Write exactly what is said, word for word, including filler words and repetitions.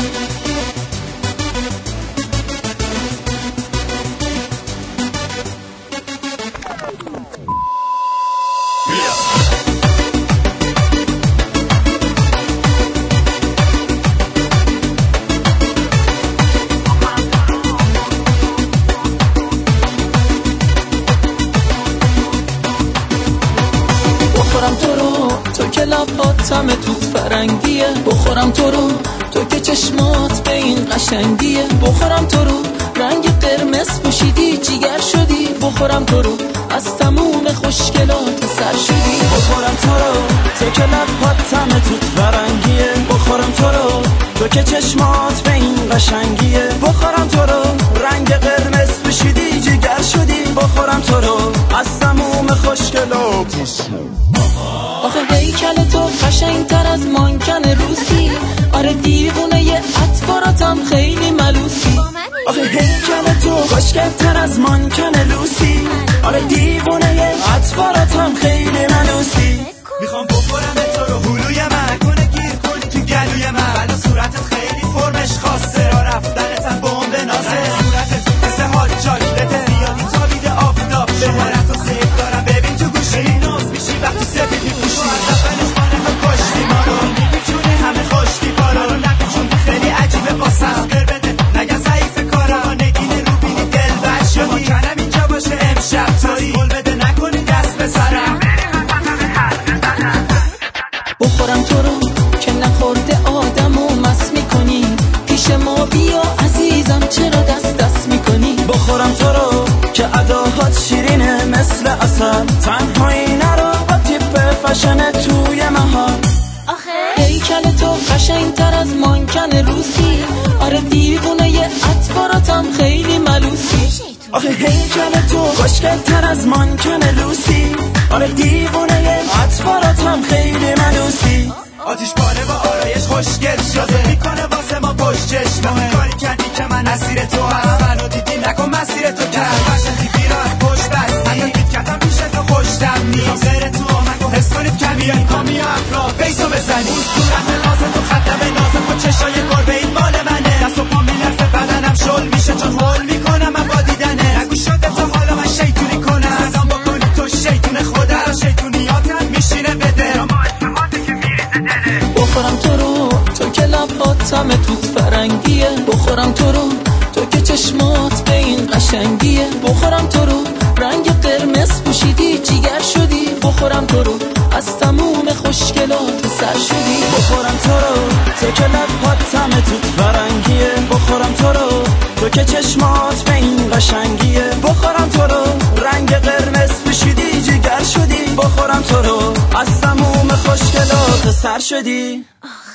بخورم تو رو تو که لباتم توت فرنگیه، بخورم تو رو تو که چشمات به این قشنگیه، بخورم تو رو رنگ قرمز پوشیدی جیگر شدی، بخورم تو رو از تموم خوشگلات سر شدی، بخورم تو رو تو که لباتم توت فرنگیه، بخورم تو رو تو که چشمات به این قشنگیه، بخورم تو رو رنگ قرمز پوشیدی جیگر شدی، بخورم تو رو از تموم خوشگلات. آخه هیکل تو قشنگتر از مانکن روسی، آره دیوونه ی اطفاراتم خیلی ملوسی. آخه هیکل تو خوشگلتر از مانکن لوسی، آره دیوونه ی اطفاراتم خیلی ملوسی. میخوام بخورم تو رو هلوی من، نکنه گیر کنی تو گلوی من، بلا صورتت خیلی فرمش خاصه، را رفتنتم بمب نازه، صورتت مثل حال چاکلته زیادی تابیده آفتاب، شمارت رو سیف دارم ببین تو گوشی ناز میشی وقتی سفید میپوشی، از اولش مانه ها کشتی ما رو میبیچونه همه خوشتی پارا رو نکشون خیلی عجیبه باسم گر بده نگه ضعیف کارا نگینه رو بینی دل بر شدی، کنم اینجا باشه امشب تایی گل بده نکنی دست به سرم. بخورم تو رو که نخورده آدم و مست میکنی، پیش ما بیا عزیزم چرا دست دست میکنی، بخورم تو رو که اداهات شیرینه مثل اصل، تنهایی نرو با تیپ فشن توی محل. هیکل تو قشنگتر از مانکن روسی، آره دیوونه ی اطفاراتم خیلی ملوسی. آخه هیکل تو خوشگلتر از مانکن لوسی، آره دیوونه ی اطفاراتم خیلی ملوسی. آتیش باره با آرایش خوشگل شده میکنه واسه ما پشت چشمه، کاری کردی که من اسیر تو هم منو دیدی نکن مسیر تو کرد باشن دیدی را از پشت بستی، حتی گیت کردم پیش تو خوشتم نیست غیر تو آمد و حس کنید کمی این کامی و افراد بیسو بزنی، اون صورت نازت و خطم نازت و چشای گربه این مال منه، دست و پا میلرزه بدنم شل میشه چون هول میکنم من با دیدنه، نگو شده تا حالا من شیطونی کنم صدام بکنی تو شیطون خودم، شیطونیاتم میشینه بده بخورم تو رو تو که لباتم توت فرنگیه، بخورم تو رو تو که چشمات به این قشنگیه، بخورم تو رو رنگ قرمز پوشیدی جیگر شدی، بخورم تو رو از تموم خوشگلات سر شدی، بخورم تو رو تو که لباتم توت فرنگیه، بخورم تو رو تو که چشمات به این قشنگیه، بخورم تو رو رنگ قرمز پوشیدی جیگر شدی، بخورم تو رو از تموم خوشگلات سر شدی.